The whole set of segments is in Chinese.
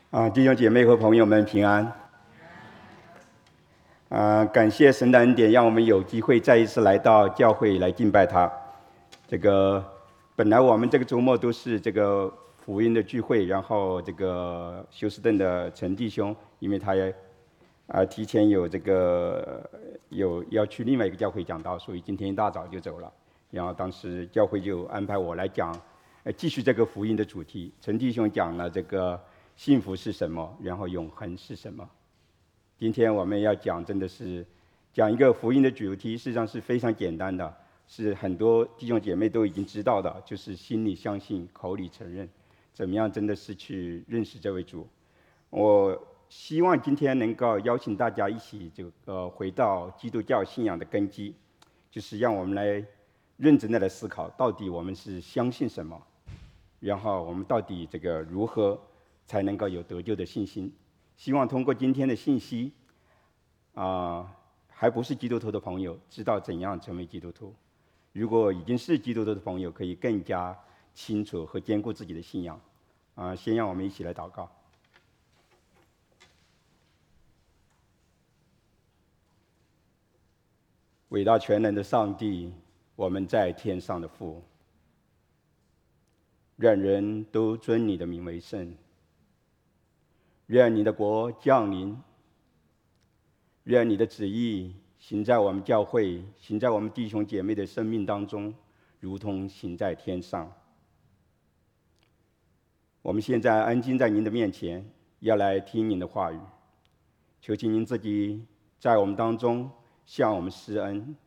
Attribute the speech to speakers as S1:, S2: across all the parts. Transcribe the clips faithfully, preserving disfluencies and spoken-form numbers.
S1: 啊，弟兄姐妹和朋友们平安。啊，感谢神的恩典，让我们有机会再一次来到教会来敬拜他。这个本来我们这个周末都是这个福音的聚会，然后这个休斯顿的陈弟兄，因为他也啊提前有这个有要去另外一个教会讲道，所以今天一大早就走了。然后当时教会就安排我来讲，呃，继续这个福音的主题。陈弟兄讲了这个幸福是什么，然后永恒是什么。今天我们要讲，真的是讲一个福音的主题，事实上是非常简单的，是很多弟兄姐妹都已经知道的，就是心里相信，口里承认，怎么样真的是去认识这位主。我希望今天能够邀请大家一起这个回到基督教信仰的根基，就是让我们来认真的来思考，到底我们是相信什么，然后我们到底这个如何才能够有得救的信心。希望通过今天的信息，啊、呃，还不是基督徒的朋友知道怎样成为基督徒；如果已经是基督徒的朋友，可以更加清楚和坚固自己的信仰。啊、呃，先让我们一起来祷告。伟大全能的上帝，我们在天上的父，愿人都尊你的名为圣。愿你的国降临，愿你的旨意行在我们教会，行在我们弟兄姐妹的生命当中，如同行在天上。我们现在安静在您的面前，要来听您的话语，求请您自己在我们当中向我们施恩，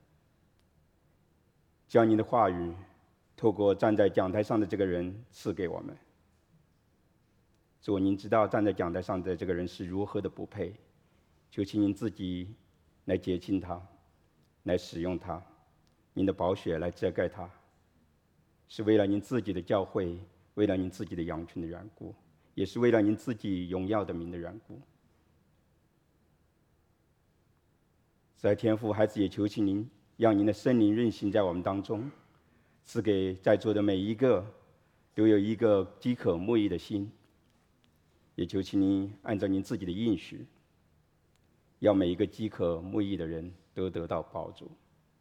S1: 将您的话语透过站在讲台上的这个人赐给我们。主，您知道站在讲台上的这个人是如何的不配，求请您自己来洁净他，来使用他，您的宝血来遮盖他，是为了您自己的教会，为了您自己的羊群的缘故，也是为了您自己荣耀的名的缘故。在天父，孩子也求请您，让您的圣灵运行在我们当中，赐给在座的每一个都有一个饥渴慕义的心。也求请您按照您自己的应许，要每一个饥渴慕义的人都得到帮助。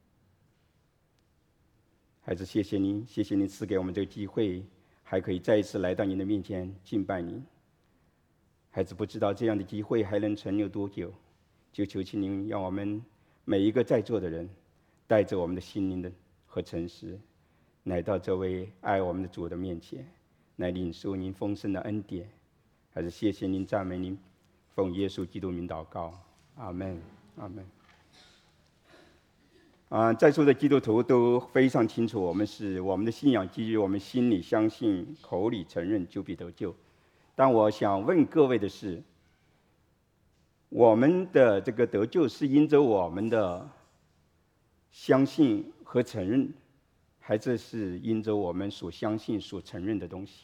S1: 孩子，谢谢您，谢谢您赐给我们这个机会，还可以再一次来到您的面前敬拜您。孩子，不知道这样的机会还能存留多久，就求请您让我们每一个在座的人，带着我们的心灵的和诚实，来到这位爱我们的主的面前，来领受您丰盛的恩典。还是谢谢您，赞美您，奉耶稣基督名祷告，阿门，阿门。啊，在座的基督徒都非常清楚，我们是我们的信仰基于我们心里相信，口里承认，就必得救。但我想问各位的是，我们的这个得救是因着我们的相信和承认，还是是因着我们所相信、所承认的东西？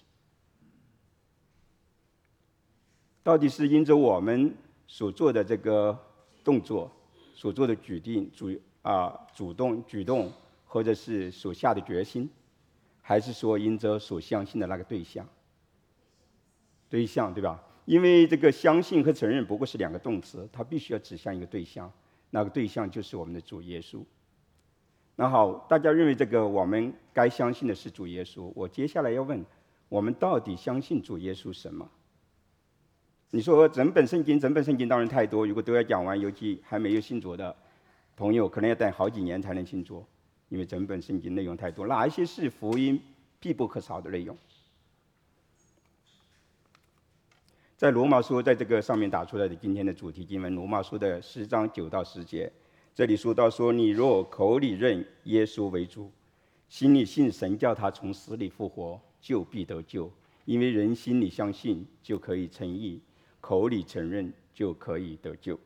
S1: 到底是因着我们所做的这个动作、所做的举定、主啊主动举动，或者是所下的决心，还是说因着所相信的那个对象？对象对吧？因为这个相信和承认不过是两个动词，它必须要指向一个对象，那个对象就是我们的主耶稣。那好，大家认为这个我们该相信的是主耶稣，我接下来要问，我们到底相信主耶稣什么？你说整本圣经，整本圣经当然太多，如果都要讲完，尤其还没有信主的朋友，可能要等好几年才能信主，因为整本圣经内容太多。哪一些是福音必不可少的内容？在罗马书，在这个上面打出来的今天的主题经文，罗马书的十章九到十节，这里说到说，你若口里认耶稣为主，心里信神叫他从死里复活，就必得救，因为人心里相信，就可以称义。口里承认就可以得救。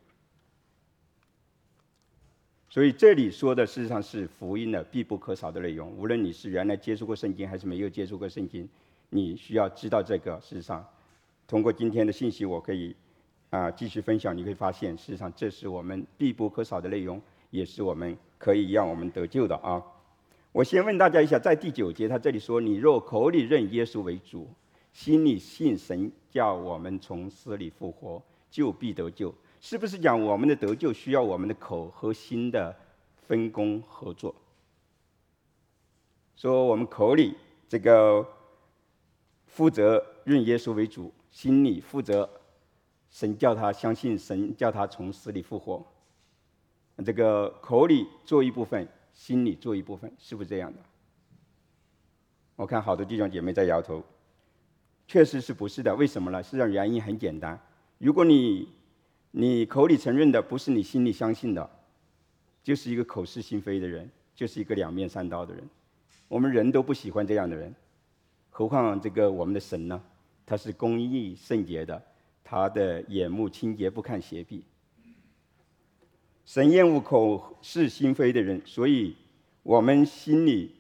S1: 所以这里说的事实上是福音的必不可少的内容。无论你是原来接触过圣经还是没有接触过圣经，你需要知道这个。事实上，通过今天的信息，我可以啊、呃、继续分享，你会发现，事实上这是我们必不可少的内容，也是我们可以让我们得救的啊。我先问大家一下，在第九节，他这里说：“你若口里认耶稣为主， 心里信神叫我们从死里复活，就必得救。是不是讲我们的得救需要我们的口和心的分工合作？说我们口里这个负责认耶稣为主，心里负责神叫他相信神叫他从死里复活。这个口里做一部分，心里做一部分，是不是这样的？我看好多弟兄姐妹在摇头，确实是不是的？为什么呢？实际上原因很简单，如果你你口里承认的不是你心里相信的，就是一个口是心非的人，就是一个两面三刀的人。我们人都不喜欢这样的人，何况这个我们的神呢？他是公义圣洁的，他的眼目清洁，不看邪僻。神厌恶口是心非的人，所以我们心里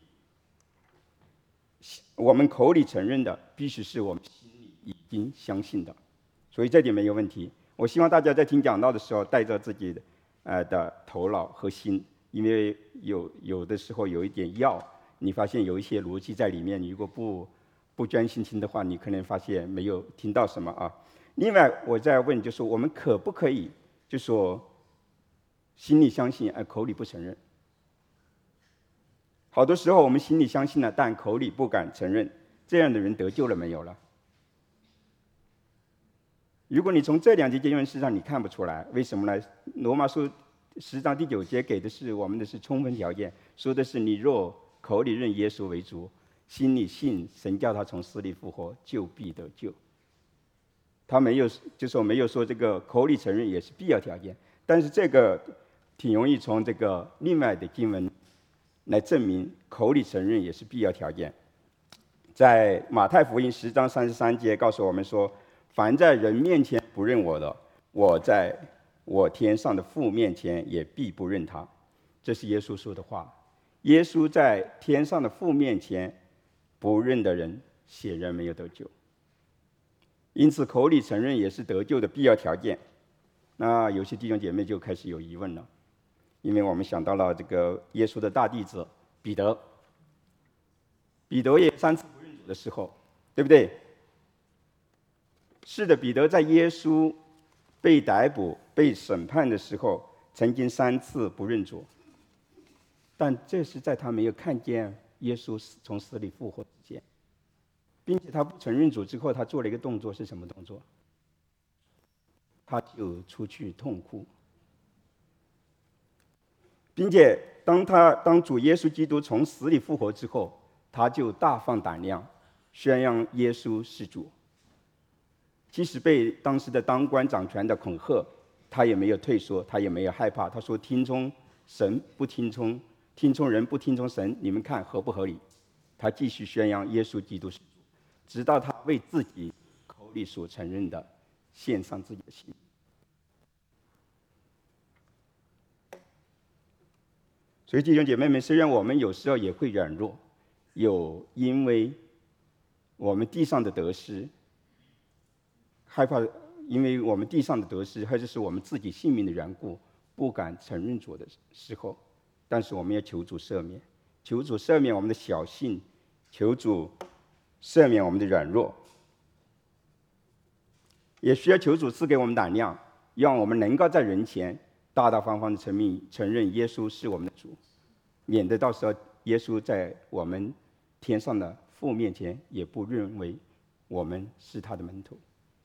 S1: 我们口里承认的必须是我们心里已经相信的，所以这点没有问题。我希望大家在听讲道的时候带着自己的呃的头脑和心，因为有有的时候有一点药，你发现有一些逻辑在里面，你如果不不专心听的话，你可能发现没有听到什么啊。另外我再问，就是我们可不可以就说心里相信而口里不承认？好多时候我们心里相信了，但口里不敢承认，这样的人得救了没有了？如果你从这两节经文事上你看不出来，为什么呢？罗马书十章第九节给的是我们的是充分条件，说的是你若口里认耶稣为主，心里信神叫他从死里复活，就必得救。他没有就说没有说这个口里承认也是必要条件，但是这个挺容易从这个另外的经文来证明口里承认也是必要条件。在马太福音十章三十三节告诉我们说，凡在人面前不认我的，我在我天上的父面前也必不认他。这是耶稣说的话。耶稣在天上的父面前不认的人，显然没有得救。因此口里承认也是得救的必要条件。那有些弟兄姐妹就开始有疑问了，因为我们想到了这个耶稣的大弟子彼得，彼得也三次不认主的时候，对不对？是的，彼得在耶稣被逮捕、被审判的时候，曾经三次不认主，但这是在他没有看见耶稣从死里复活之前，并且他不承认主之后，他做了一个动作，是什么动作？他就出去痛哭，并且当他当主耶稣基督从死里复活之后，他就大放胆量，宣扬耶稣是主。即使被当时的当官掌权的恐吓，他也没有退缩，他也没有害怕。他说：“听从神不听从，听从人不听从神，你们看合不合理？”他继续宣扬耶稣基督是主，直到他为自己口里所承认的献上自己的心。所以弟兄姐妹们，虽然我们有时候也会软弱，有因为我们地上的得失，害怕因为我们地上的得失，或者是我们自己性命的缘故，不敢承认主的时候，但是我们要求主赦免，求主赦免我们的小信，求主赦免我们的软弱，也需要求主赐给我们胆量，让我们能够在人前大大方方的承认承认耶稣是我们的主，免得到时候耶稣在我们天上的父面前也不认为我们是他的门徒。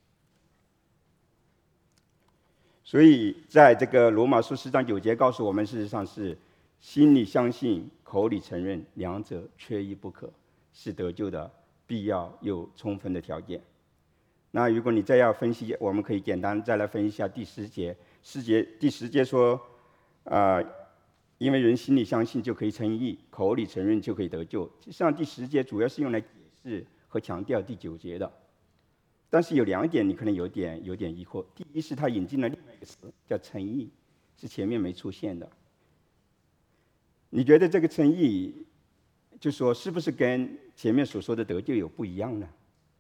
S1: 所以在这个罗马书十章九节告诉我们，事实上是心里相信，口里承认，两者缺一不可，是得救的必要又充分的条件。那如果你再要分析，我们可以简单再来分析一下第十节。十节第十节说，啊、呃，因为人心里相信就可以称义，口里承认就可以得救。实际上第十节主要是用来解释和强调第九节的。但是有两点你可能有点有点疑惑。第一是他引进了另外一个词叫称义，是前面没出现的。你觉得这个称义，就说是不是跟前面所说的得救有不一样呢？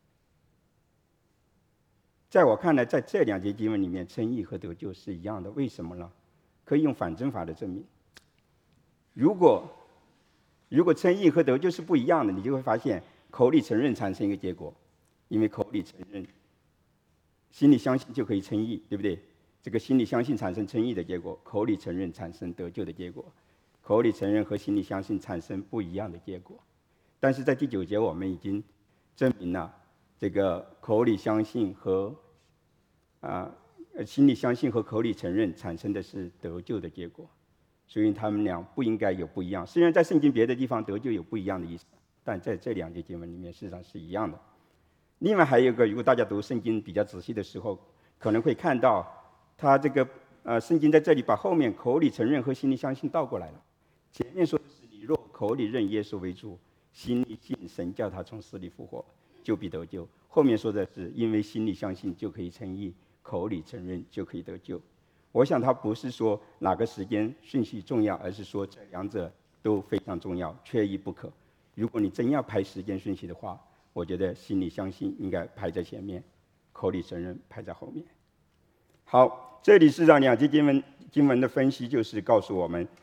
S1: 在我看来，在这两节经文里面，称义和得救是一样的。为什么呢？可以用反证法的证明。如果如果称义和得救是不一样的，你就会发现口里承认产生一个结果， 因为口里承认，心里相信就可以称义，对不对？这个心里相信产生称义的结果，口里承认产生得救的结果。口里承认和心里相信产生不一样的结果。但是在第九节我们已经证明了，这个口里相信和啊、呃、心里相信和口里承认产生的是得救的结果，所以他们俩不应该有不一样。虽然在圣经别的地方得救有不一样的意思，但在这两节经文里面事实上是一样的。另外还有一个，如果大家读圣经比较仔细的时候，可能会看到他这个呃圣经在这里把后面口里承认和心里相信倒过来了。前面说的是你若口里认耶稣为主，心里信神叫他从死里复活，就必得救。后面说的是因为心里相信就可以称义，口里承认就可以得救。我想他不是说哪个时间顺序重要，而是说这两者都非常重要，缺一不可。如果你真要排时间顺序的话，我觉得心里相信应该排在前面，口里承认排在后面。好，这里是让两节经文经文的分析，就是告诉我们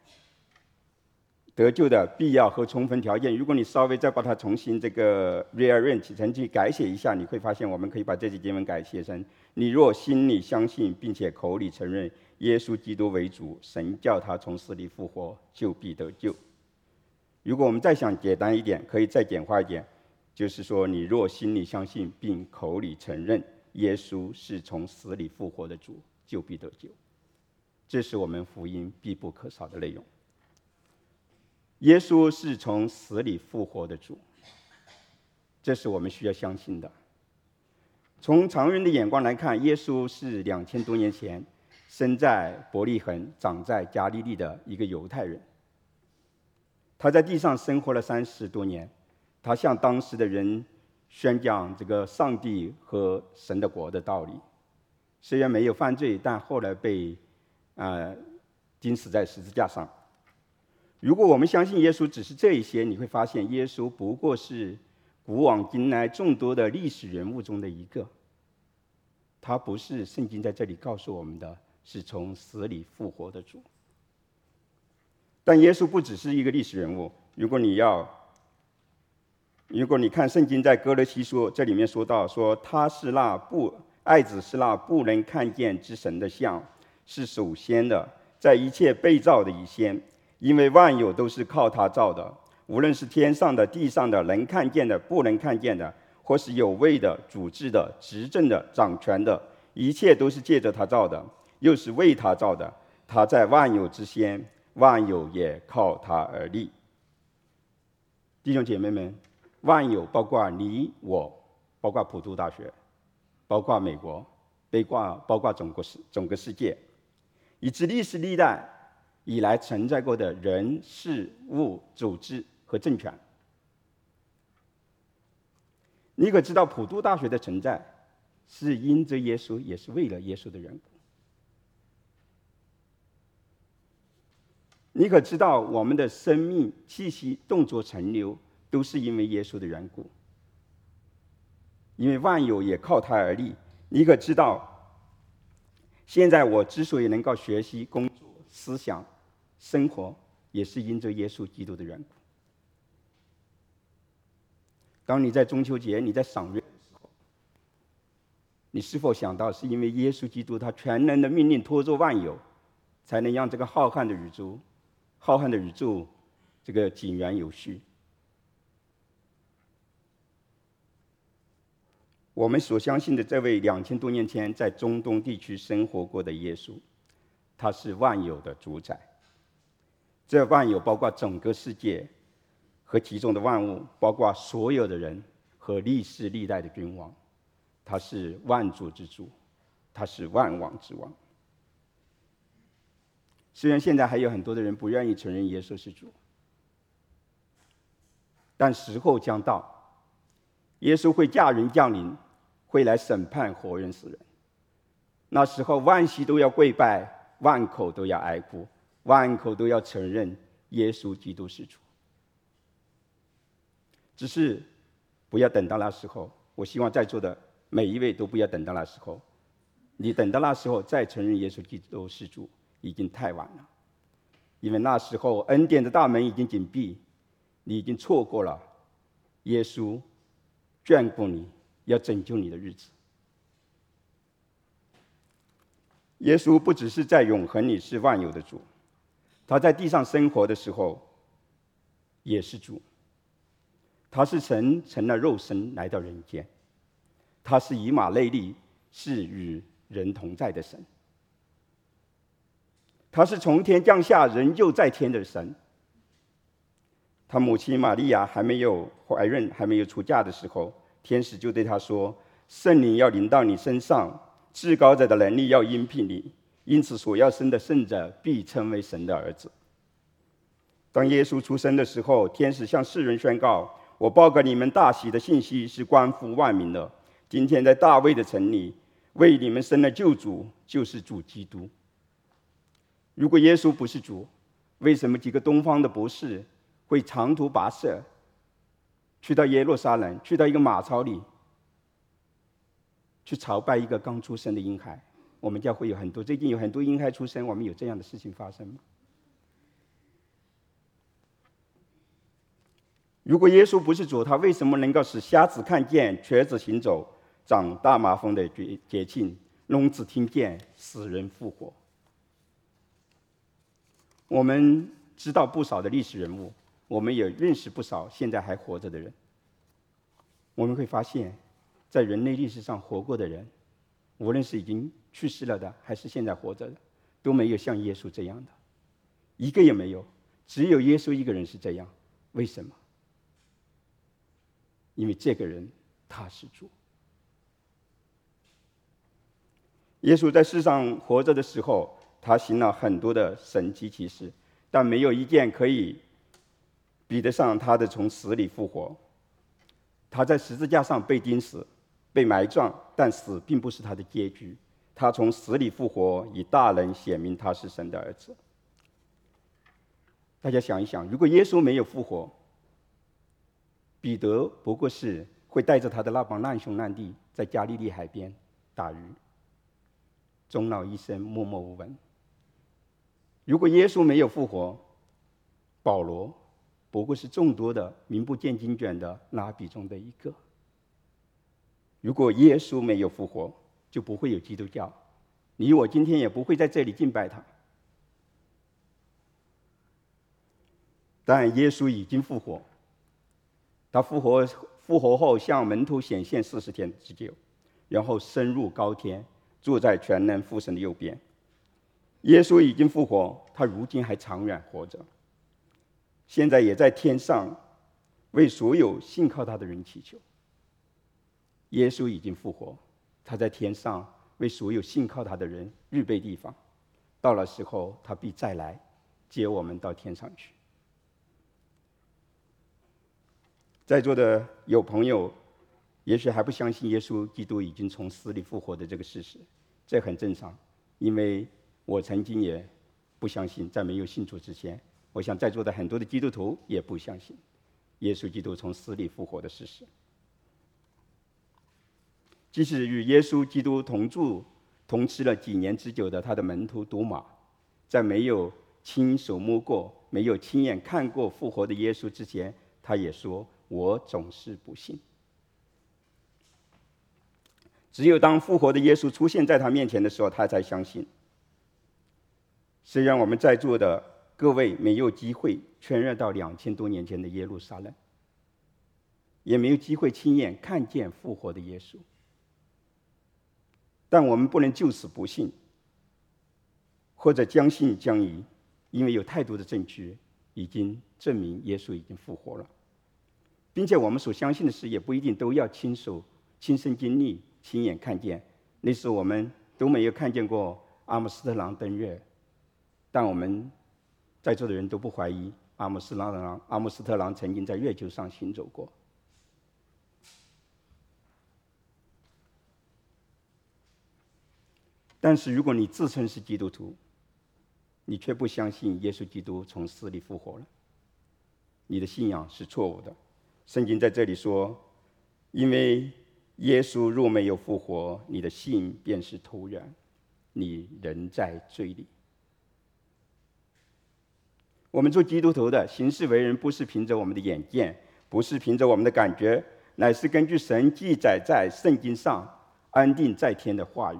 S1: 得救的必要和充分条件。如果你稍微再把它重新这个 rearrange 程序改写一下，你会发现我们可以把这节经文改写成：你若心里相信，并且口里承认耶稣基督为主，神叫他从死里复活，就必得救。如果我们再想简单一点，可以再简化一点，就是说你若心里相信，并口里承认耶稣是从死里复活的主，就必得救。这是我们福音必不可少的内容。耶稣是从死里复活的主，这是我们需要相信的。从常人的眼光来看，耶稣是两千多年前生在伯利恒、长在加利利的一个犹太人。他在地上生活了三十多年，他向当时的人宣讲这个上帝和神的国的道理。虽然没有犯罪，但后来被呃钉死在十字架上。如果我们相信耶稣只是这一些，你会发现耶稣不过是古往今来众多的历史人物中的一个。他不是圣经在这里告诉我们的是从死里复活的主。但耶稣不只是一个历史人物。如果你要，如果你看圣经在哥罗西书这里面说到，说他是那不爱子是那不能看见之神的像，是首先的，在一切被造的以先。因为万有都是靠他造的，无论是天上的、地上的，能看见的、不能看见的，或是有位的、主治的、执政的、掌权的，一切都是借着他造的，又是为他造的。他在万有之先，万有也靠他而立。弟兄姐妹们，万有包括你我，包括普渡大学，包括美国，包括包括整个世整个世界，以至历史历代以来存在过的人、事物、组织和政权。你可知道普渡大学的存在是因着耶稣，也是为了耶稣的缘故。你可知道我们的生命、气息、动作、存留都是因为耶稣的缘故，因为万有也靠他而立。你可知道现在我之所以能够学习、工作、思想、生活，也是因着耶稣基督的缘故。当你在中秋节，你在赏月的时候，你是否想到是因为耶稣基督他全能的命令托住万有，才能让这个浩瀚的宇宙浩瀚的宇宙这个井然有序？我们所相信的这位两千多年前在中东地区生活过的耶稣，他是万有的主宰。这万有包括整个世界和其中的万物，包括所有的人和历世历代的君王。他是万主之主，他是万王之王。虽然现在还有很多的人不愿意承认耶稣是主，但时候将到，耶稣会驾云降临，会来审判活人死人。那时候万膝都要跪拜，万口都要哀哭，万口都要承认耶稣基督是主。只是不要等到那时候，我希望在座的每一位都不要等到那时候。你等到那时候再承认耶稣基督是主，已经太晚了。因为那时候恩典的大门已经紧闭，你已经错过了耶稣眷顾你， 要拯救你的日子。耶稣不只是在永恒里是万有的主，他在地上生活的时候也是主。他是神成了肉身来到人间，他是以马内利，是与人同在的神。他是从天降下，人就在天的神。他母亲玛利亚还没有怀孕、还没有出嫁的时候，天使就对他说：“圣灵要临到你身上，至高者的能力要荫庇你，因此所要生的圣者必称为神的儿子。”当耶稣出生的时候，天使向世人宣告：“我报给你们大喜的信息是关乎万民的。今天在大卫的城里，为你们生了救主，就是主基督。”如果耶稣不是主，为什么几个东方的博士会长途跋涉，去到耶路撒冷，去到一个马槽里，去朝拜一个刚出生的婴孩？我们教会有很多，最近有很多婴孩出生，我们有这样的事情发生吗？如果耶稣不是主，他为什么能够使瞎子看见、瘸子行走、长大麻风的节庆、聋子听见、死人复活？我们知道不少的历史人物，我们也认识不少现在还活着的人。我们会发现，在人类历史上活过的人，无论是已经去世了的，还是现在活着的，都没有像耶稣这样的，一个也没有。只有耶稣一个人是这样。为什么？因为这个人他是主。耶稣在世上活着的时候，他行了很多的神迹奇事，但没有一件可以比得上他的从死里复活。他在十字架上被钉死，被埋葬，但死并不是他的结局。他从死里复活，以大能显明他是神的儿子。大家想一想，如果耶稣没有复活，彼得不过是会带着他的那帮难兄难弟在加利利海边打鱼，终老一生默默无闻。如果耶稣没有复活，保罗不过是众多的名不见经传的拉比中的一个。如果耶稣没有复活，就不会有基督教，你我今天也不会在这里敬拜他。但耶稣已经复活，他复活复活后向门徒显现四十天之久，然后升入高天，坐在全能父神的右边。耶稣已经复活，他如今还长远活着，现在也在天上为所有信靠他的人祈求。耶稣已经复活，他在天上为所有信靠他的人预备地方，到了时候他必再来接我们到天上去。在座的有朋友也许还不相信耶稣基督已经从死里复活的这个事实，这很正常，因为我曾经也不相信，在没有信主之前，我想在座的很多的基督徒也不相信耶稣基督从死里复活的事实。即使与耶稣基督同住同吃了几年之久的他的门徒多马，在没有亲手摸过、没有亲眼看过复活的耶稣之前，他也说：“我总是不信。”只有当复活的耶稣出现在他面前的时候，他才相信。虽然我们在座的各位没有机会穿越到两千多年前的耶路撒冷，也没有机会亲眼看见复活的耶稣，但我们不能就此不信，或者将信将疑，因为有太多的证据已经证明耶稣已经复活了，并且我们所相信的事也不一定都要亲手、亲身经历、亲眼看见。那时我们都没有看见过阿姆斯特朗登月，但我们在座的人都不怀疑阿姆斯特朗、阿姆斯特朗曾经在月球上行走过。但是如果你自称是基督徒，你却不相信耶稣基督从死里复活了，你的信仰是错误的。圣经在这里说，因为耶稣若没有复活，你的信便是徒然，你仍在罪里。我们做基督徒的行事为人，不是凭着我们的眼见，不是凭着我们的感觉， 乃是根据神记载在圣经上安定在天的话语。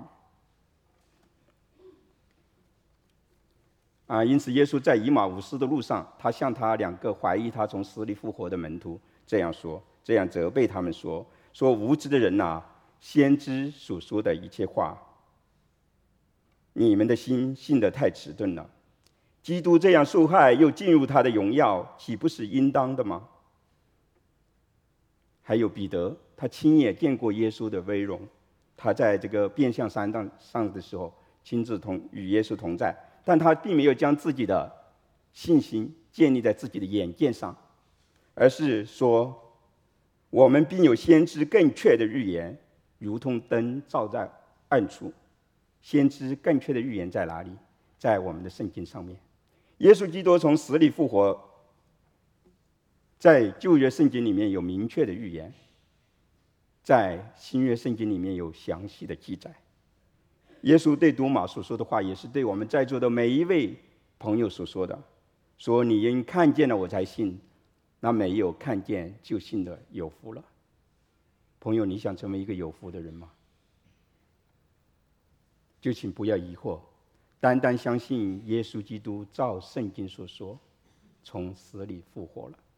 S1: 啊，因此耶稣在以马忤斯的路上，他向他两个怀疑他从死里复活的门徒这样说，这样责备他们说：说无知的人呐、啊，先知所说的一切话，你们的心信得太迟钝了。基督这样受害，又进入他的荣耀，岂不是应当的吗？还有彼得，他亲眼见过耶稣的威荣，他在这个变相山上的时候，亲自同与耶稣同在，但他并没有将自己的信心建立在自己的眼见上，而是说，我们并有先知更确的预言，如同灯照在暗处。先知更确的预言在哪里？在我们的圣经上面。耶稣基督从死里复活，在旧约圣经里面有明确的预言，在新约圣经里面有详细的记载。耶稣对多马所说的话，也是对我们在座的每一位朋友所说的，说你因看见了我才信，那没有看见就信的有福了。朋友，你想成为一个有福的人吗？就请不要疑惑，单单相信耶稣基督照圣经所说，从死里复活了。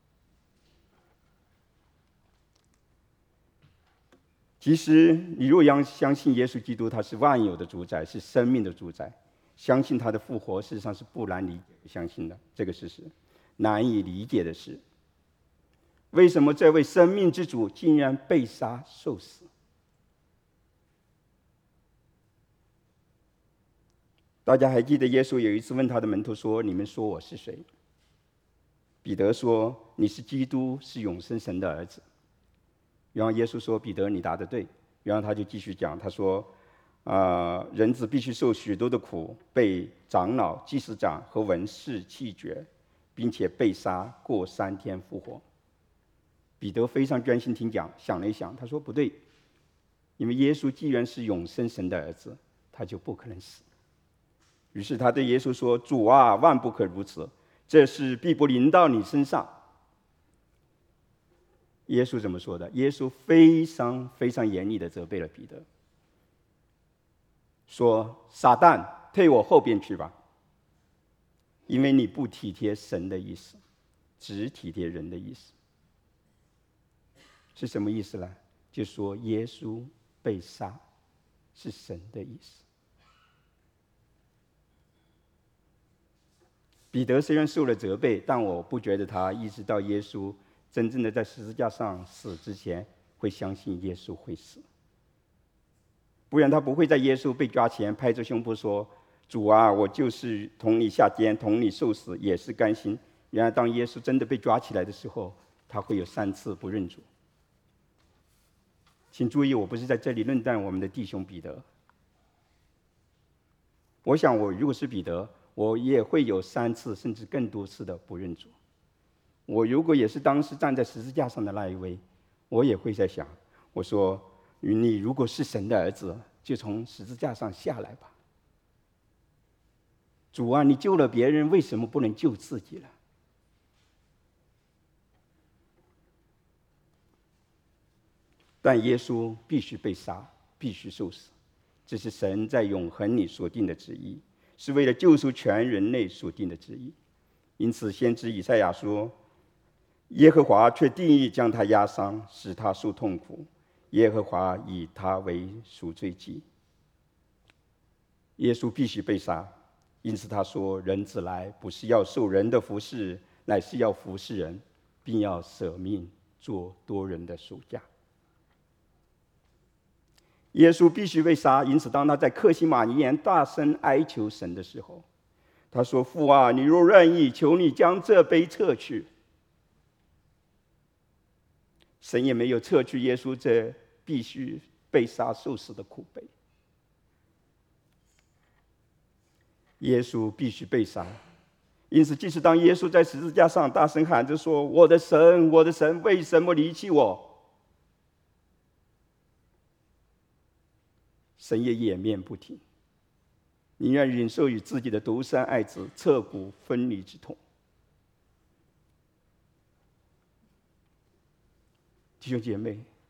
S1: 其实，你若要相信耶稣基督，他是万有的主宰，是生命的主宰，相信他的复活，事实上是不难理解、相信的这个事实。难以理解的是，为什么这位生命之主竟然被杀受死？大家还记得耶稣有一次问他的门徒说：“你们说我是谁？”彼得说：“你是基督，是永生神的儿子。”然后耶稣说：“彼得，你答得对。”然后他就继续讲，他说：“啊、呃，人子必须受许多的苦，被长老、祭司长和文士弃绝，并且被杀，过三天复活。”彼得非常专心听讲，想了一想，他说：“不对，因为耶稣既然是永生神的儿子，他就不可能死。”于是他对耶稣说：“主啊，万不可如此，这事必不临到你身上。”耶稣怎么说的？耶稣非常非常严厉地责备了彼得，说：“撒旦，退我后边去吧，因为你不体贴神的意思，只体贴人的意思。”是什么意思呢？就说耶稣被杀是神的意思。彼得虽然受了责备，但我不觉得他意识到耶稣真正的在十字架上死之前会相信耶稣会死，不然他不会在耶稣被抓前拍着胸脯说：“主啊，我就是同你下监，同你受死，也是甘心。”然而当耶稣真的被抓起来的时候，他会有三次不认主。请注意，我不是在这里论断我们的弟兄彼得。我想我如果是彼得，我也会有三次甚至更多次的不认主。我如果也是当时站在十字架上的那一位，我也会在想，我说你如果是神的儿子，就从十字架上下来吧。主啊，你救了别人，为什么不能救自己了？但耶稣必须被杀，必须受死，这是神在永恒里所定的旨意，是为了救赎全人类所定的旨意。因此先知以赛亚说：“耶和华却定义将他压伤，使他受痛苦，耶和华以他为赎罪祭。”耶稣必须被杀，因此他说：“人子来，不是要受人的服侍，乃是要服侍人，并要舍命做多人的赎价。”耶稣必须被杀，因此当他在客西马尼园大声哀求神的时候，他说：“父啊，你若愿意，求你将这杯撤去。”神也没有撤去耶稣这必须被杀受死的苦杯。耶稣必须被杀，因此即使当耶稣在十字架上大声喊着说：“我的神，我的神，为什么离弃我？”神也掩面不听，宁愿忍受与自己的独生爱子彻骨分离之痛。弟兄姐妹，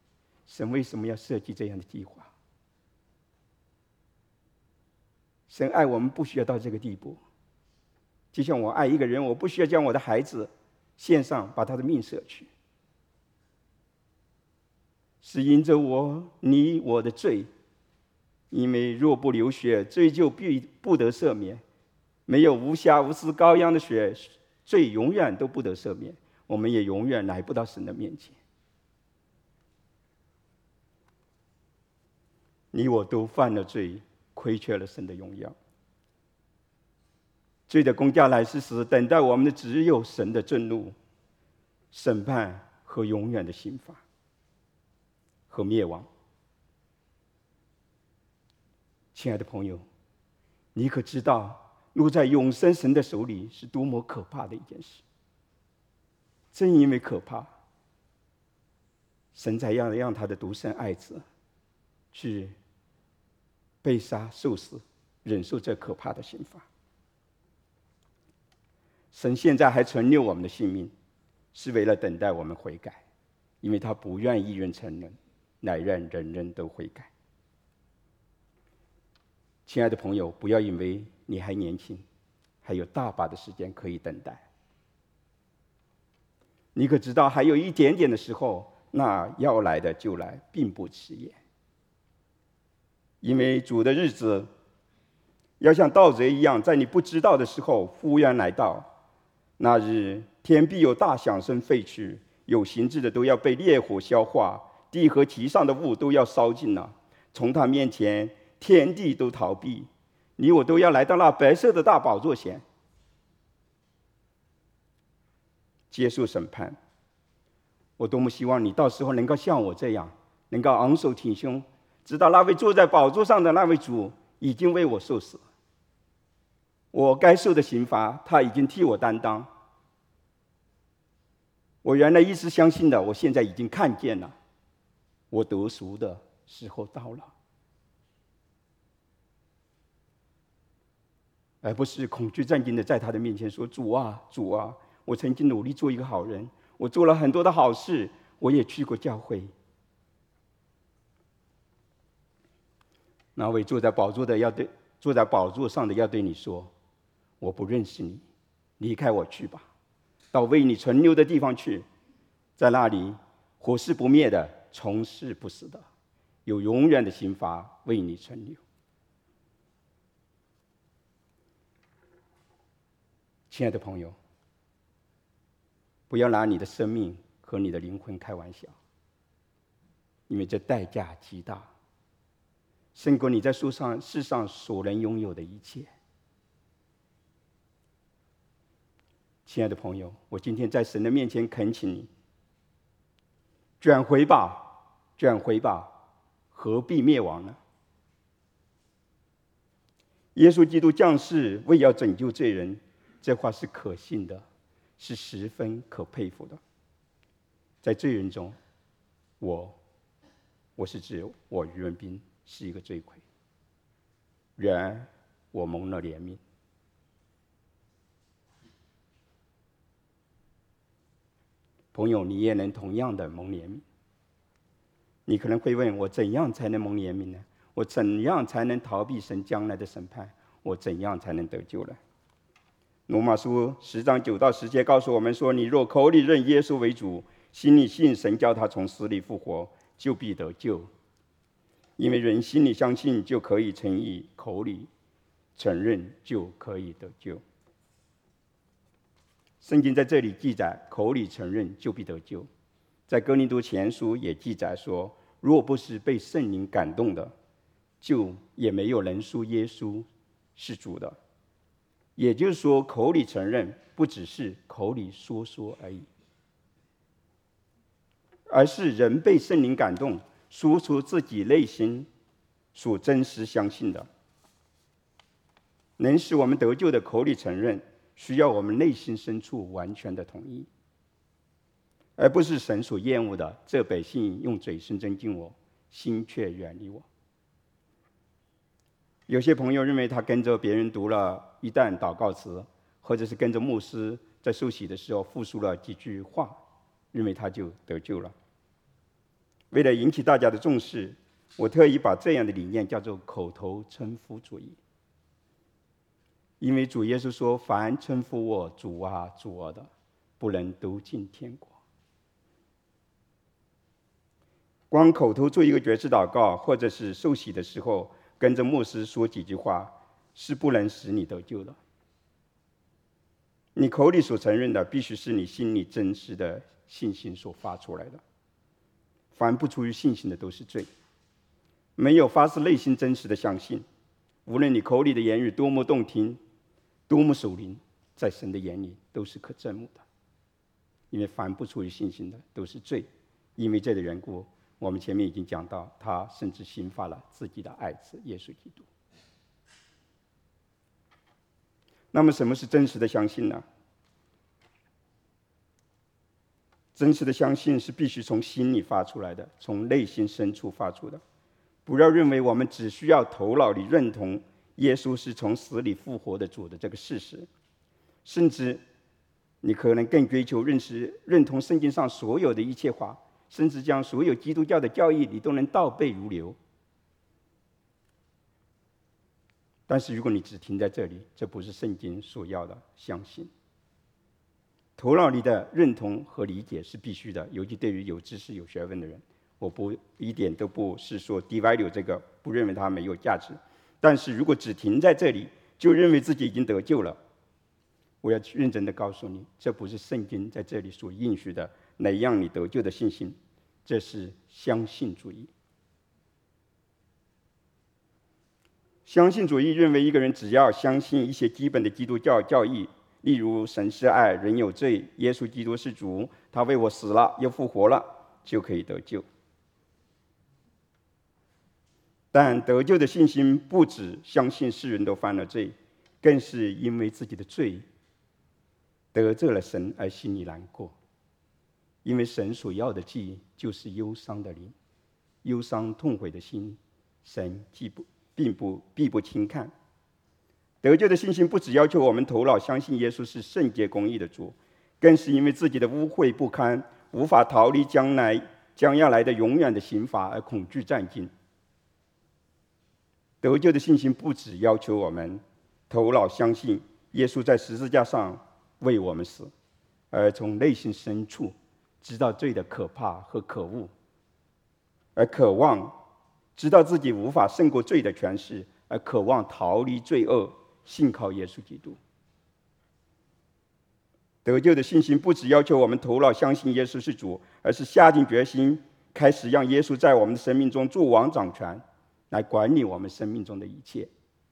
S1: 神为什么要设计这样的计划？神爱我们不需要到这个地步。就像我爱一个人，我不需要将我的孩子献上，把他的命舍去，是因着我你我的罪，因为若不流血，罪就必不得赦免；没有无瑕无私羔羊的血，罪永远都不得赦免，我们也永远来不到神的面前。你我都犯了罪，亏缺了神的荣耀。罪的工价来世时，等待我们的只有神的震怒、审判和永远的刑罚和灭亡。亲爱的朋友，你可知道落在永生神的手里是多么可怕的一件事？正因为可怕，神才要让他的独生爱子去被杀受死，忍受这可怕的刑罚。神现在还存留我们的性命，是为了等待我们悔改，因为他不愿一人沉沦，乃愿人人都悔改。亲爱的朋友，不要以为你还年轻，还有大把的时间可以等待。你可知道，还有一点点的时候，那要来的就来，并不迟延。因为主的日子要像盗贼一样，在你不知道的时候忽然来到。那日，天必有大响声废去，有形质的都要被烈火消化，地和其上的物都要烧尽了。从他面前，天地都逃避，你我都要来到那白色的大宝座前，接受审判。我多么希望你到时候能够像我这样，能够昂首挺胸，知道那位坐在宝座上的那位主已经为我受死，我该受的刑罚他已经替我担当。我原来一直相信的，我现在已经看见了，我得赎的时候到了，而不是恐惧战惊的在他的面前说：主啊，主啊，我曾经努力做一个好人，我做了很多的好事，我也去过教会。那位坐在宝座的要对坐在宝座上的要对你说：我不认识你，离开我去吧，到为你存留的地方去，在那里火是不灭的，虫是不死的，有永远的刑罚为你存留。亲爱的朋友，不要拿你的生命和你的灵魂开玩笑，因为这代价极大，胜过你在世上世上所能拥有的一切。亲爱的朋友，我今天在神的面前恳请你，转回吧，转回吧，何必灭亡呢？耶稣基督降世为要拯救罪人，这话是可信的，是十分可佩服的。在罪人中，我我是指我于文彬是一个罪魁，然我蒙了怜悯。朋友，你也能同样的蒙怜悯。你可能会问，我怎样才能蒙怜悯呢？我怎样才能逃避神将来的审判？我怎样才能得救呢？罗马书十章九到十节告诉我们说：你若口里认耶稣为主，心里信神叫他从死里复活，就必得救。因为人心里相信就可以称义，口里承认就可以得救。圣经在这里记载，口里承认就必得救。在哥林多前书也记载说，若不是被圣灵感动的，就也没有人说耶稣是主的。也就是说，口里承认不只是口里说说而已，而是人被圣灵感动，说出自己内心所真实相信的。能使我们得救的口里承认，需要我们内心深处完全的同意，而不是神所厌恶的，这百姓用嘴声尊敬我，心却远离我。有些朋友认为他跟着别人读了一段祷告词，或者是跟着牧师在受洗的时候复述了几句话，认为他就得救了。 为了引起大家的重视，我特意把这样的理念叫做口头称呼主义。因为主耶稣说：“凡称呼我主啊主啊的，不能都进天国。”光口头做一个决志祷告，或者是受洗的时候跟着牧师说几句话，是不能使你得救的。你口里所承认的，必须是你心里真实的信心所发出来的。凡不出于信心的，都是罪。没有发自内心真实的相信，无论你口里的言语多么动听，多么属灵，在神的眼里都是可憎恶的。因为凡不出于信心的，都是罪。因为这的缘故，我们前面已经讲到，他甚至兴发了自己的爱子耶稣基督。那么什么是真实的相信呢？真实的相信是必须从心里发出来的，从内心深处发出的。不要认为我们只需要头脑里认同耶稣是从死里复活的主的这个事实，甚至你可能更追求认识、认同圣经上所有的一切话，甚至将所有基督教的教义你都能倒背如流。但是如果你只停在这里，这不是圣经所要的相信。头脑里的认同和理解是必须的，尤其对于有知识有学问的人，我不一点都不是说 devalue 这个，不认为它没有价值。但是如果只停在这里，就认为自己已经得救了，我要认真的告诉你，这不是圣经在这里所应许的能让你得救的信心，这是相信主义。相信主义认为一个人只要相信一些基本的基督教教义，例如神是爱，人有罪，耶稣基督是主，他为我死了又复活了，就可以得救。但得救的信心不只相信世人都犯了罪，更是因为自己的罪得罪了神而心里难过。因为神所要的祭就是忧伤的灵，忧伤痛悔的心，神既不并不必不轻看。得救的信心不只要求我们头脑相信耶稣是圣洁公义的主，更是因为自己的污秽不堪，无法逃离将来将要来的永远的刑罚而恐惧战兢。得救的信心不只要求我们头脑相信耶稣在十字架上为我们死，而从内心深处知道罪的可怕和可恶，而渴望知道自己无法胜过罪的权势，而渴望逃离罪恶，信靠耶稣基督。得救的信心不只要求我们头脑相信耶稣是主，而是下定决心开始让耶稣在我们的生命中做王掌权，来管理我们生命中的一切。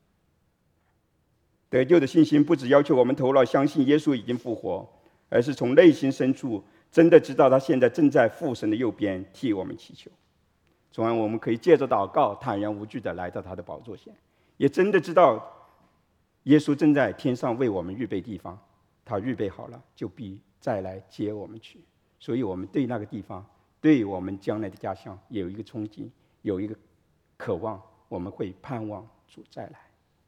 S1: 得救的信心不只要求我们头脑相信耶稣已经复活，而是从内心深处真的知道他现在正在父神的右边替我们祈求，从而我们可以借着祷告坦然无惧地来到他的宝座前，也真的知道耶稣正在天上为我们预备地方，他预备好了就必再来接我们去。所以我们对那个地方，对我们将来的家乡有一个憧憬，有一个渴望，我们会盼望主再来。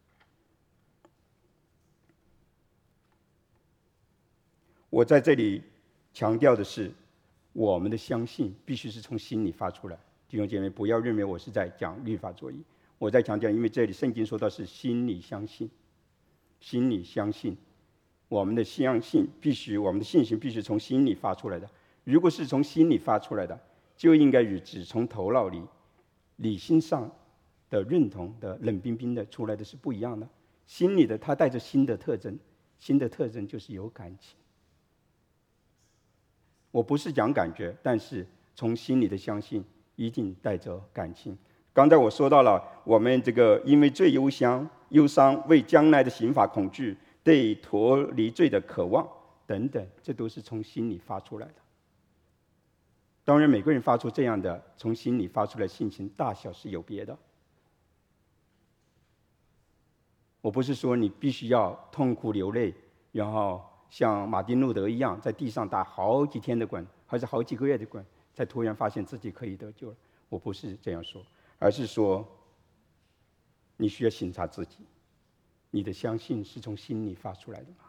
S1: 我在这里强调的是，我们的相信必须是从心里发出来。弟兄姐妹，不要认为我是在讲律法作义，我在强调，因为这里圣经说到是心里相信，心里相信，我们的相信必须，我们的信心必须从心里发出来的。如果是从心里发出来的，就应该与只从头脑里、理性上的认同的冷冰冰的出来的是不一样的。心里的它带着新的特征，新的特征就是有感情。我不是讲感觉，但是从心里的相信一定带着感情。刚才我说到了，我们这个因为罪忧伤，忧伤为将来的刑罚恐惧，对脱离罪的渴望等等，这都是从心里发出来的。当然，每个人发出这样的从心里发出来的信心，大小是有别的。我不是说你必须要痛哭流泪，然后像马丁路德一样在地上打好几天的滚，还是好几个月的滚，才突然发现自己可以得救了。我不是这样说，而是说你需要省察自己，你的相信是从心里发出来的吗？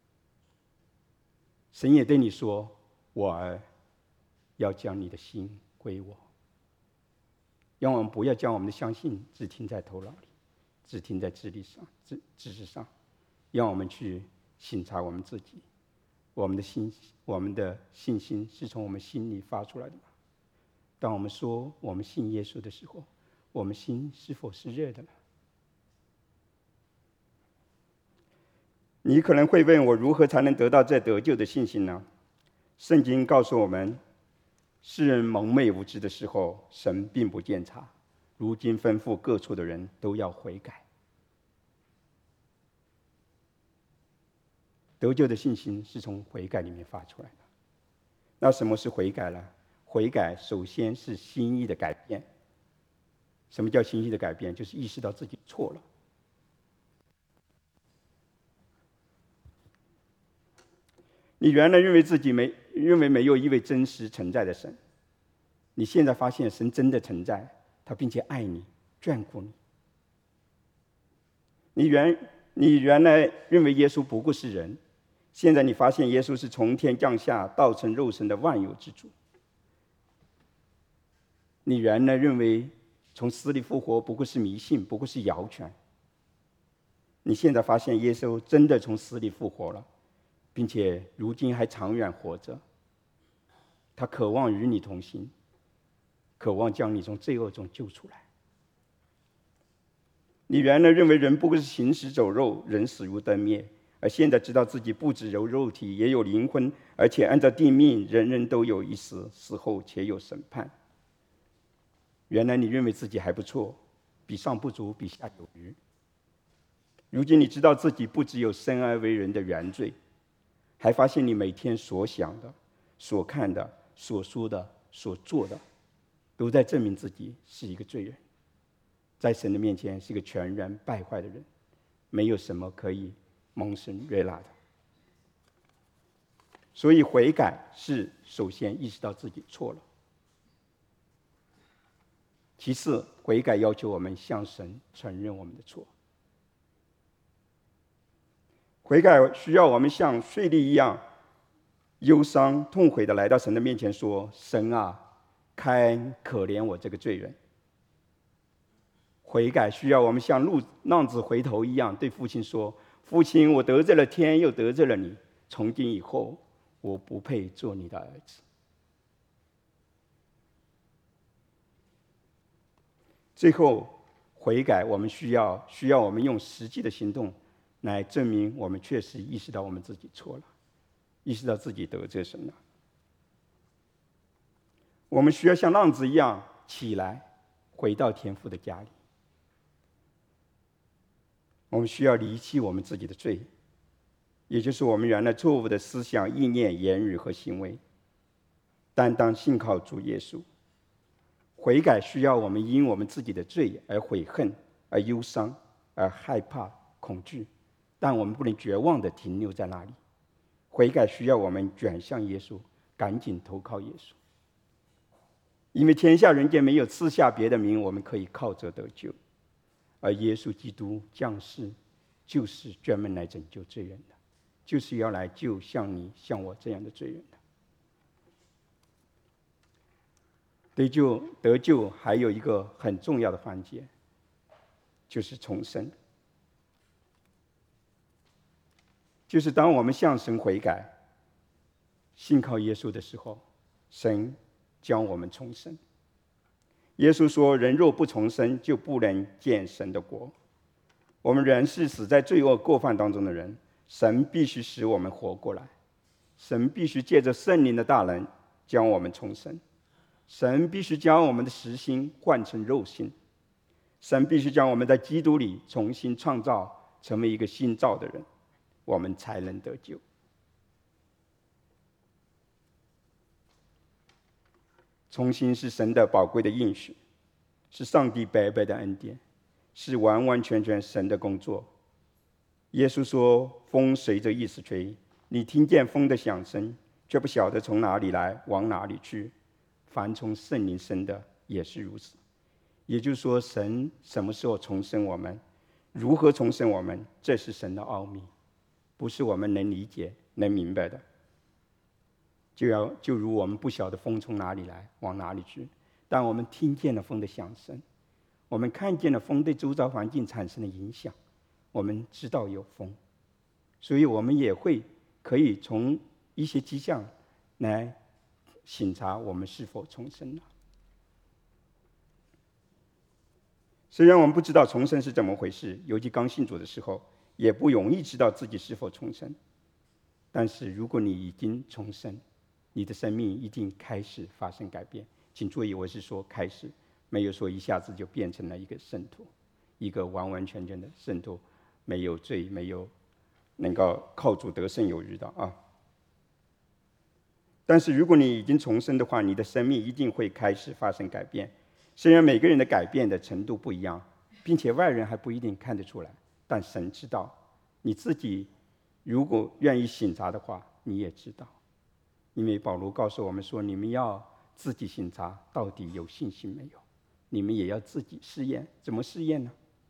S1: 神也对你说，我儿要将你的心归我。让我们不要将我们的相信只停在头脑里，只停在智力上、知知识上，让我们去省察我们自己，我们的心，我们的信心是从我们心里发出来的吗？当我们说我们信耶稣的时候，我们心是否是热的呢？你可能会问我，如何才能得到这得救的信心呢？圣经告诉我们，世人蒙昧无知的时候，神并不鉴察，如今吩咐各处的人都要悔改。得救的信心是从悔改里面发出来的。那什么是悔改呢？悔改首先是心意的改变。什么叫心意的改变？就是意识到自己错了。你原来认为自己没认为没有一位真实存在的神，你现在发现神真的存在，他并且爱你、眷顾你。你原你原来认为耶稣不过是人，现在你发现耶稣是从天降下、道成肉身的万有之主。你原来认为从死里复活不过是迷信，不过是谣传。你现在发现耶稣真的从死里复活了，并且如今还长远活着。他渴望与你同行，渴望将你从罪恶中救出来。你原来认为人不过是行尸走肉，人死如灯灭，而现在知道自己不只有肉体，也有灵魂，而且按照定命，人人都有一死，死后且有审判。原来你认为自己还不错，比上不足，比下有余。如今你知道自己不只有生而为人的原罪，还发现你每天所想的、所看的、所说的、所做的，都在证明自己是一个罪人，在神的面前是一个全然败坏的人，没有什么可以蒙神悦纳的。所以悔改是首先意识到自己错了，其次悔改要求我们向神承认我们的错。悔改需要我们像税吏一样忧伤痛悔的来到神的面前说，神啊，开恩可怜我这个罪人。悔改需要我们像浪子回头一样对父亲说，父亲，我得罪了天，又得罪了你，从今以后我不配做你的儿子。最后悔改我们需要需要我们用实际的行动来证明我们确实意识到我们自己错了，意识到自己得罪神了。我们需要像浪子一样起来，回到天父的家里。我们需要离弃我们自己的罪，也就是我们原来错误的思想、意念、言语和行为，担当信靠主耶稣。悔改需要我们因我们自己的罪而悔恨、而忧伤、而害怕、恐惧，但我们不能绝望地停留在那里。悔改需要我们转向耶稣，赶紧投靠耶稣。因为天下人间没有赐下别的名，我们可以靠着得救，而耶稣基督降世就是专门来拯救罪人的，就是要来救像你像我这样的罪人的。得救得救还有一个很重要的环节，就是重生。就是当我们向神悔改、信靠耶稣的时候，神将我们重生。耶稣说，人若不重生，就不能见神的国。我们人是死在罪恶过犯当中的人，神必须使我们活过来，神必须借着圣灵的大能将我们重生，神必须将我们的实心换成肉心，神必须将我们在基督里重新创造，成为一个新造的人，我们才能得救。重新是神的宝贵的应许，是上帝白白的恩典，是完完全全神的工作。耶稣说，风随着意思吹，你听见风的响声，却不晓得从哪里来，往哪里去。凡从圣灵生的也是如此。也就是说，神什么时候重生我们，如何重生我们，这是神的奥秘，不是我们能理解能明白的。就要就如我们不晓得风从哪里来，往哪里去， 但我们听见了风的响声，我们看见了风对周遭环境产生的影响，我们知道有风，所以我们也会可以从一些迹象来省察我们是否重生了。虽然我们不知道重生是怎么回事，尤其刚信主的时候，也不容易知道自己是否重生。但是如果你已经重生，你的生命一定开始发生改变。请注意，我是说开始，没有说一下子就变成了一个圣徒，一个完完全全的圣徒，没有罪，没有能够靠主得胜有余的啊。但是如果你已经重生的话，你的生命一定会开始发生改变。虽然每个人的改变的程度不一样，并且外人还不一定看得出来，但神知道。你自己如果愿意省察的话，你也知道。因为保罗告诉我们说，你们要自己省察到底有信心没有，你们也要自己试验。怎么试验呢？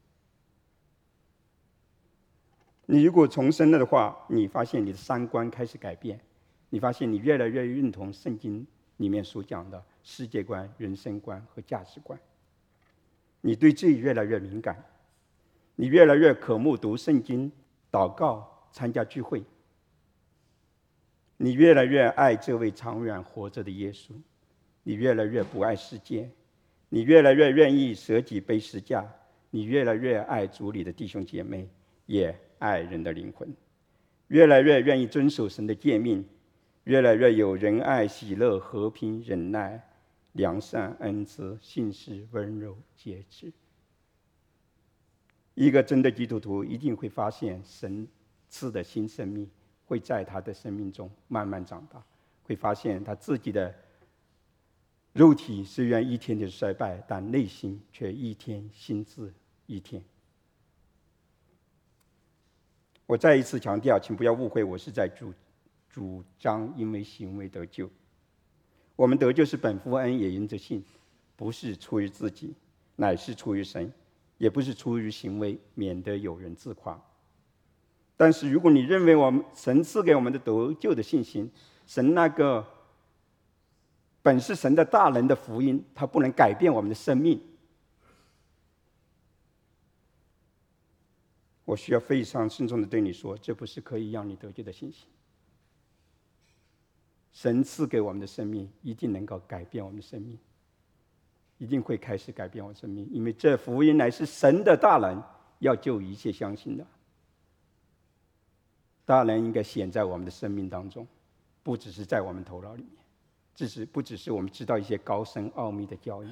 S1: 你如果重生了的话，你发现你的三观开始改变，你发现你越来越认同圣经里面所讲的世界观、人生观和价值观，你对罪越来越敏感，你越来越渴慕读圣经、祷告、参加聚会，你越来越爱这位长远活着的耶稣，你越来越不爱世界，你越来越愿意舍己背十架，你越来越爱主里的弟兄姐妹，也爱人的灵魂，越来越愿意遵守神的诫命，越来越有仁爱、喜乐、和平、忍耐、良善、恩慈、信实、温柔、节制。一个真的基督徒一定会发现神赐的新生命会在他的生命中慢慢长大，会发现他自己的肉体虽然一天天衰败，但内心却一天新自一天。我再一次强调，请不要误会，我是在主主张因为行为得救。我们得救是本乎恩，也因着信，不是出于自己，乃是出于神，也不是出于行为，免得有人自夸。但是如果你认为我们神赐给我们的得救的信心，神那个本是神的大能的福音，它不能改变我们的生命，我需要非常慎重的对你说，这不是可以让你得救的信心。神赐给我们的生命一定能够改变我们的生命，一定会开始改变我们的生命，因为这福音乃是神的大能，要救一切相信的。大能应该显在我们的生命当中，不只是在我们头脑里面，只是不只是我们知道一些高深奥秘的教义。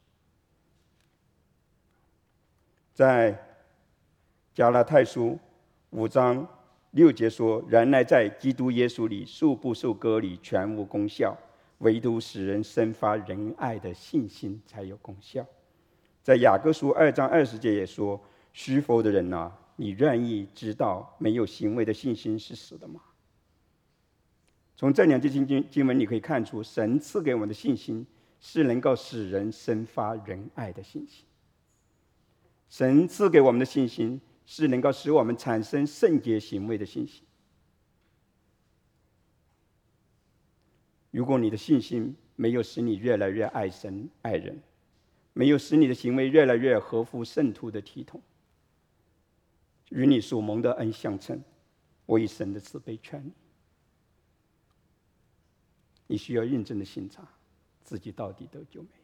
S1: 在加拉太书五章六节说，原来在基督耶稣里，素不受割礼全无功效，唯独使人生发仁爱的信心才有功效。在雅各书二章二十节也说，虚否的人啊，你愿意知道没有行为的信心是死的吗？从这两节经文你可以看出，神赐给我们的信心是能够使人生发仁爱的信心。神赐给我们的信心是能够使我们产生圣洁行为的信心。如果你的信心没有使你越来越爱神爱人，没有使你的行为越来越合乎圣徒的体统，与你所蒙的恩相称，我以神的慈悲劝你，你需要认真的审查自己到底得救没有。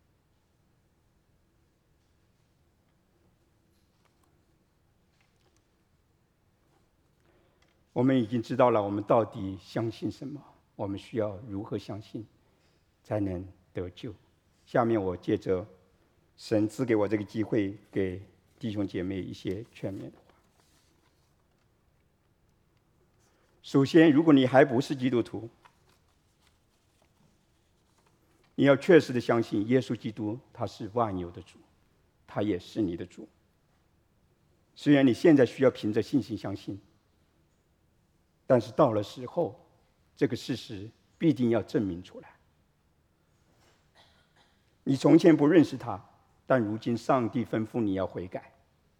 S1: 我们已经知道了我们到底相信什么，我们需要如何相信才能得救。下面我借着神赐给我这个机会，给弟兄姐妹一些劝勉的话。首先，如果你还不是基督徒，你要确实的相信耶稣基督他是万有的主，他也是你的主。虽然你现在需要凭着信心相信，但是到了时候，这个事实必定要证明出来。你从前不认识他，但如今上帝吩咐你要悔改，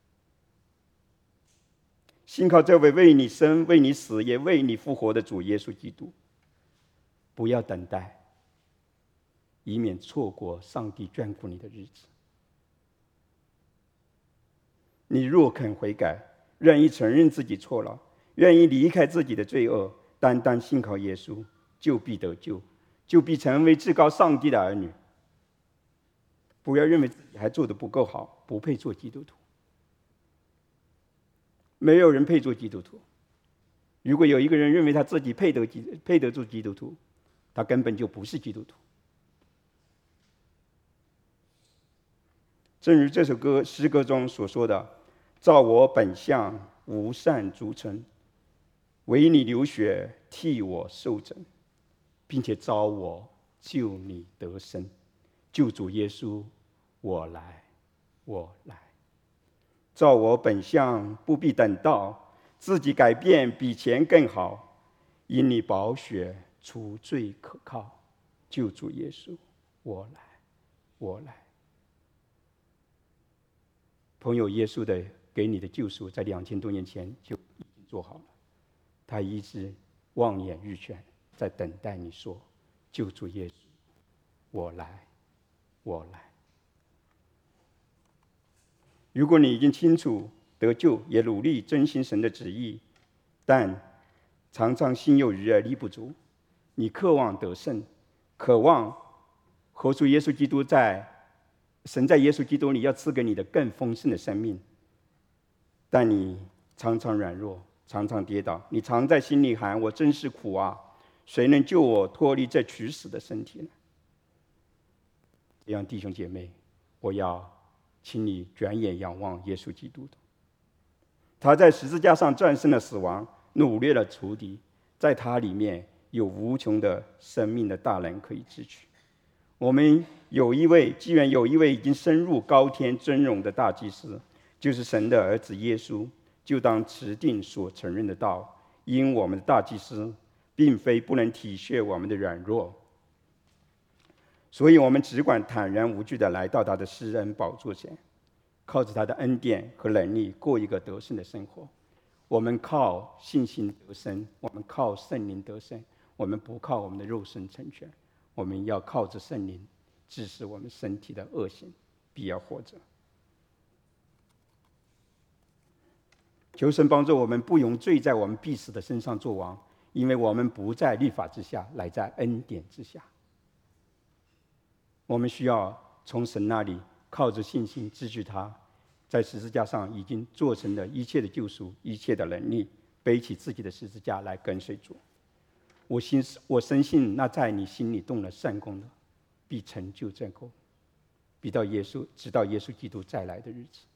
S1: 信靠这位为你生、为你死、也为你复活的主耶稣基督。不要等待， 以免错过上帝眷顾你的日子。你若肯悔改，愿意承认自己错了，愿意离开自己的罪恶，单单信靠耶稣，就必得救，就必成为至高上帝的儿女。不要认为自己还做得不够好，不配做基督徒。没有人配做基督徒。如果有一个人认为他自己配得配得做基督徒，他根本就不是基督徒。正如这首歌诗歌中所说的：“照我本相，无善足成，为你流血，替我受诊，并且召我救你得生。救主耶稣，我来，我来。照我本相，不必等到自己改变比前更好，因你宝血除罪可靠。救主耶稣，我来，我来。”朋友，耶稣的给你的救赎，在两千多年前就已经做好了。他一直望眼欲眩，在等待你说：“救主耶稣，我来，我来。”如果你已经清楚得救，也努力遵行神的旨意，但常常心有余而力不足，你渴望得胜，渴望活出耶稣基督在神在耶稣基督里要赐给你的更丰盛的生命，但你常常软弱，常常跌倒，你常在心里喊：“我真是苦啊！谁能救我脱离这取死的身体呢？”这样，弟兄姐妹，我要请你转眼仰望耶稣基督。他在十字架上战胜了死亡，掳掠了仇敌，在他里面有无穷的生命的大能可以支取。我们有一位，既然有一位已经升入高天尊荣的大祭司，就是神的儿子耶稣，就当持定所承认的道。因我们的大祭司并非不能体恤我们的软弱，所以我们只管坦然无惧地来到他的施恩宝座前，靠着他的恩典和能力过一个得胜的生活。我们靠信心得生，我们靠圣灵得生，我们不靠我们的肉身成全。我们要靠着圣灵致使我们身体的恶行，必要活着。求神帮助我们，不用罪在我们必死的身上作王，因为我们不在律法之下，乃在恩典之下。我们需要从神那里靠着信心支取他在十字架上已经做成的一切的救赎，一切的能力，背起自己的十字架来跟随主。我心我深信，那在你心里动了善功的，必成就这功，必到耶稣，直到耶稣基督再来的日子。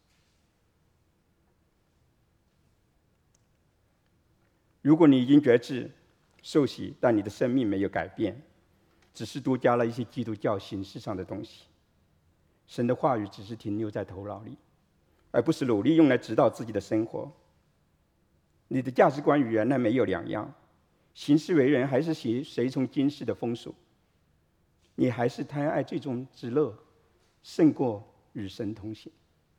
S1: 如果你已经觉知受洗，但你的生命没有改变，只是多加了一些基督教形式上的东西，神的话语只是停留在头脑里，而不是努力用来指导自己的生活，你的价值观与原来没有两样，行事为人还是随从今世的风俗，你还是贪爱最终之乐，胜过与神同行。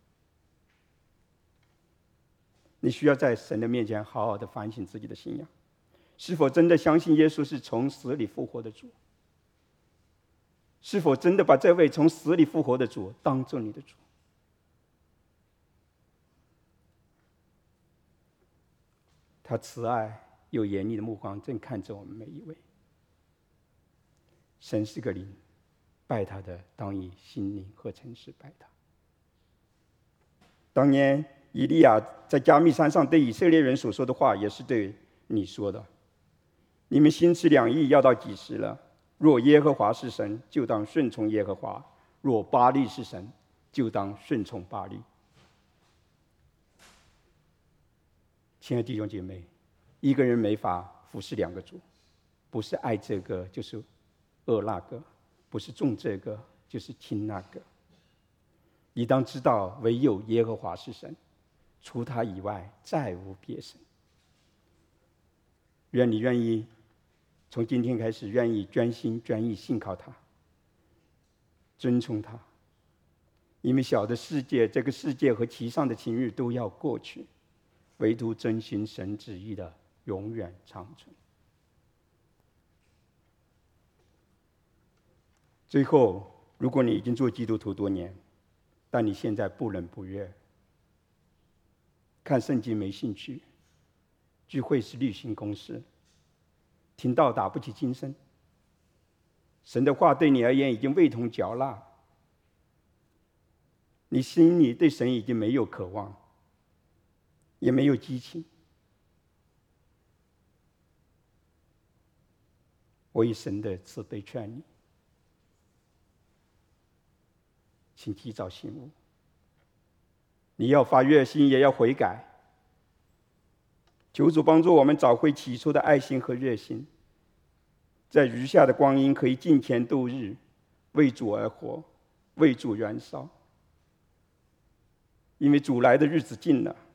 S1: 你需要在神的面前好好的反省自己的信仰，是否真的相信耶稣是从死里复活的主？是否真的把这位从死里复活的主当作你的主？他慈爱又严厉的目光正看着我们每一位。神是个灵，拜他的当以心灵和诚实拜他。当年以利亚在加密山上对以色列人所说的话，也是对你说的：你们心持两意要到几时了？若耶和华是神，就当顺从耶和华；若巴力是神，就当顺从巴力。亲爱的弟兄姐妹，一个人没法服侍两个主，不是爱这个就是恶那个，不是重这个就是轻那个。你当知道，唯有耶和华是神，除他以外再无别神。愿你愿意从今天开始，愿意专心专意信靠他，尊崇他，因为小的世界，这个世界和其上的情欲都要过去，唯独遵行神旨意的永远长存。 最后，如果你已经做基督徒多年，但你现在不冷不热，看圣经没兴趣，聚会是例行公事，听道打不起精神，神的话对你而言已经味同嚼蜡，你心里对神已经没有渴望，也没有激情。我以神的慈悲劝你，请提早醒悟。你要发热心，也要悔改。求主帮助我们找回起初的爱心和热心，在余下的光阴可以敬虔度日，为主而活，为主燃烧。因为主来的日子近了，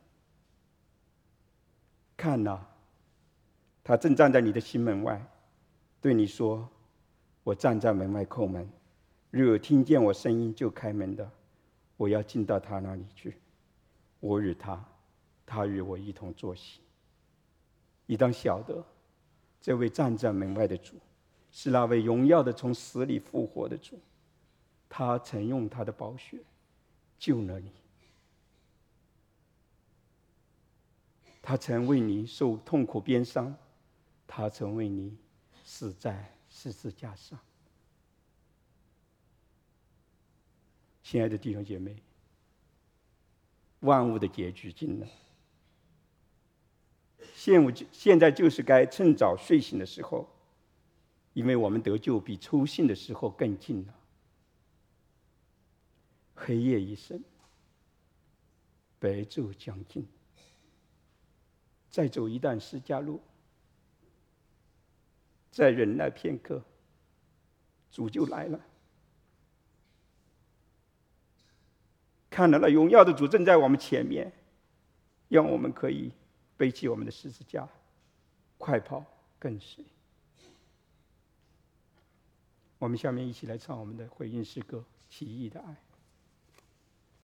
S1: 看哪，他正站在你的心门外，对你说：“我站在门外叩门，若有听见我声音就开门的，我要进到他那里去。我与他，他与我一同坐席。”你当晓得，这位站在门外的主，是那位荣耀的从死里复活的主，他曾用他的宝血救了你，他曾为你受痛苦鞭伤，他曾为你死在十字架上。亲爱的弟兄姐妹，万物的结局近了，现现在就是该趁早睡醒的时候，因为我们得救比初信的时候更近了。黑夜已深，白昼将近，再走一段十字路，再忍耐片刻，主就来了。看到了荣耀的主正在我们前面，让我们可以背起我们的十字架，快跑跟随。我们下面一起来唱我们的回应诗歌《奇异的爱》。